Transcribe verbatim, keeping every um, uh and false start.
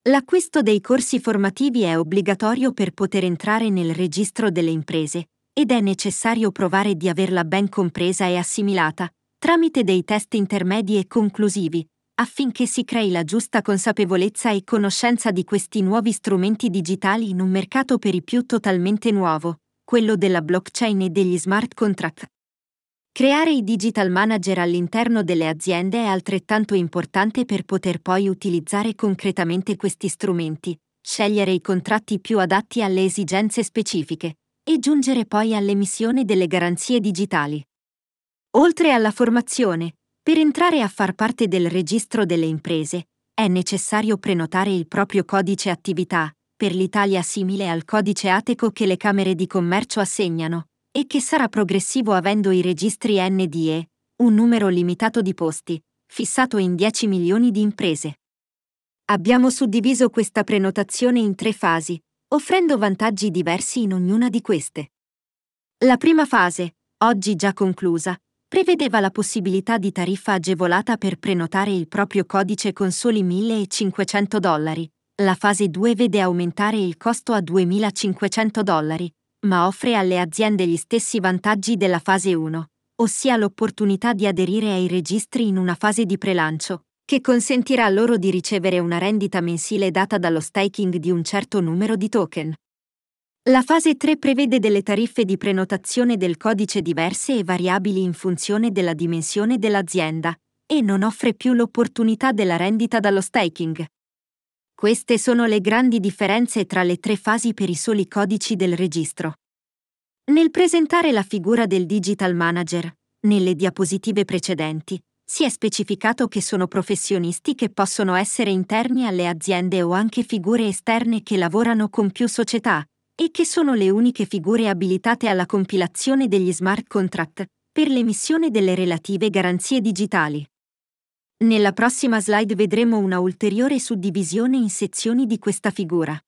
L'acquisto dei corsi formativi è obbligatorio per poter entrare nel registro delle imprese, ed è necessario provare di averla ben compresa e assimilata, tramite dei test intermedi e conclusivi, affinché si crei la giusta consapevolezza e conoscenza di questi nuovi strumenti digitali in un mercato per i più totalmente nuovo, quello della blockchain e degli smart contract. Creare i digital manager all'interno delle aziende è altrettanto importante per poter poi utilizzare concretamente questi strumenti, scegliere i contratti più adatti alle esigenze specifiche e giungere poi all'emissione delle garanzie digitali. Oltre alla formazione, per entrare a far parte del registro delle imprese, è necessario prenotare il proprio codice attività, per l'Italia simile al codice ATECO che le Camere di Commercio assegnano, e che sarà progressivo avendo i registri N D E, un numero limitato di posti, fissato in dieci milioni di imprese. Abbiamo suddiviso questa prenotazione in tre fasi, offrendo vantaggi diversi in ognuna di queste. La prima fase, oggi già conclusa, prevedeva la possibilità di tariffa agevolata per prenotare il proprio codice con soli millecinquecento dollari. La fase due vede aumentare il costo a duemilacinquecento dollari, ma offre alle aziende gli stessi vantaggi della fase uno, ossia l'opportunità di aderire ai registri in una fase di prelancio, che consentirà loro di ricevere una rendita mensile data dallo staking di un certo numero di token. La fase tre prevede delle tariffe di prenotazione del codice diverse e variabili in funzione della dimensione dell'azienda, e non offre più l'opportunità della rendita dallo staking. Queste sono le grandi differenze tra le tre fasi per i soli codici del registro. Nel presentare la figura del Digital Manager, nelle diapositive precedenti, si è specificato che sono professionisti che possono essere interni alle aziende o anche figure esterne che lavorano con più società, e che sono le uniche figure abilitate alla compilazione degli smart contract per l'emissione delle relative garanzie digitali. Nella prossima slide vedremo una ulteriore suddivisione in sezioni di questa figura.